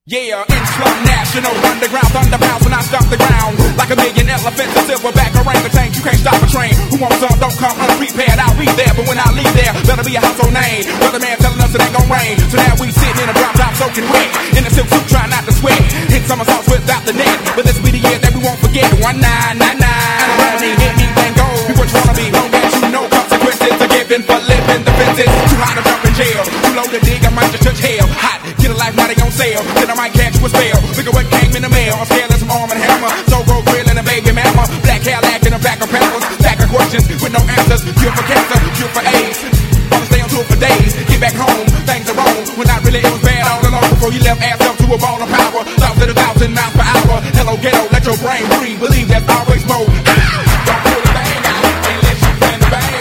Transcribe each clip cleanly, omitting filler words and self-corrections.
Yeah, in slum national, underground thunder bounce when I stomp the ground. Like a million elephants, a silverback orangutan, you can't stop a train. Who wants some, don't come unprepared, I'll be there. But when I leave there, better be a household name. Weatherman telling us it ain't gon' rain. So now we sitting in a drop top soaking wet. In a silk suit, trying not to sweat. Hit somersaults without the net. But this be the year that we won't forget. 1999. And around me, hit me, then go. Be what you wanna be, long as you know consequences are given for living the fences. Too hot to jump in jail, too low to dig, I might just touch hell. Hot, get a life, now they on sale. Then I might catch you a spell. Look at what came in the mail. I'm scared of some arm and hammer. So go grill and a baby mama. Black Cadillac in the back of peppers. Back of questions with no answers. Cure for cancer, cure for AIDS. Wanna stay on tour for days. Get back home, things are wrong. When I really it was bad all along. Before you left ass up to a ball of power. Thoughts at 1,000 miles per hour. Hello ghetto, let your brain breathe. Believe there's always more. Don't pull the bang out unless you plan to bang.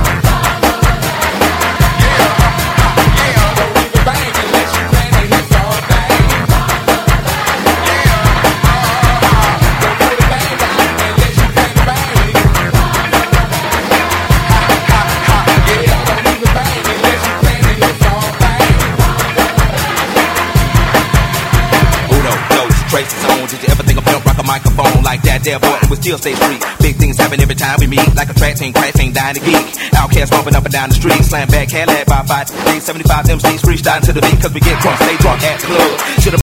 Traces on, did you ever think of pimp rock a microphone like that there boy, it was still stay street. Big things happen every time we meet, like a track team, crack team, dying to geek. Outcast bumping up and down the street, slam back, Cadillac by 5, 75 MCs freestyling to the beat, cause we get drunk, stay drunk at the club. Should've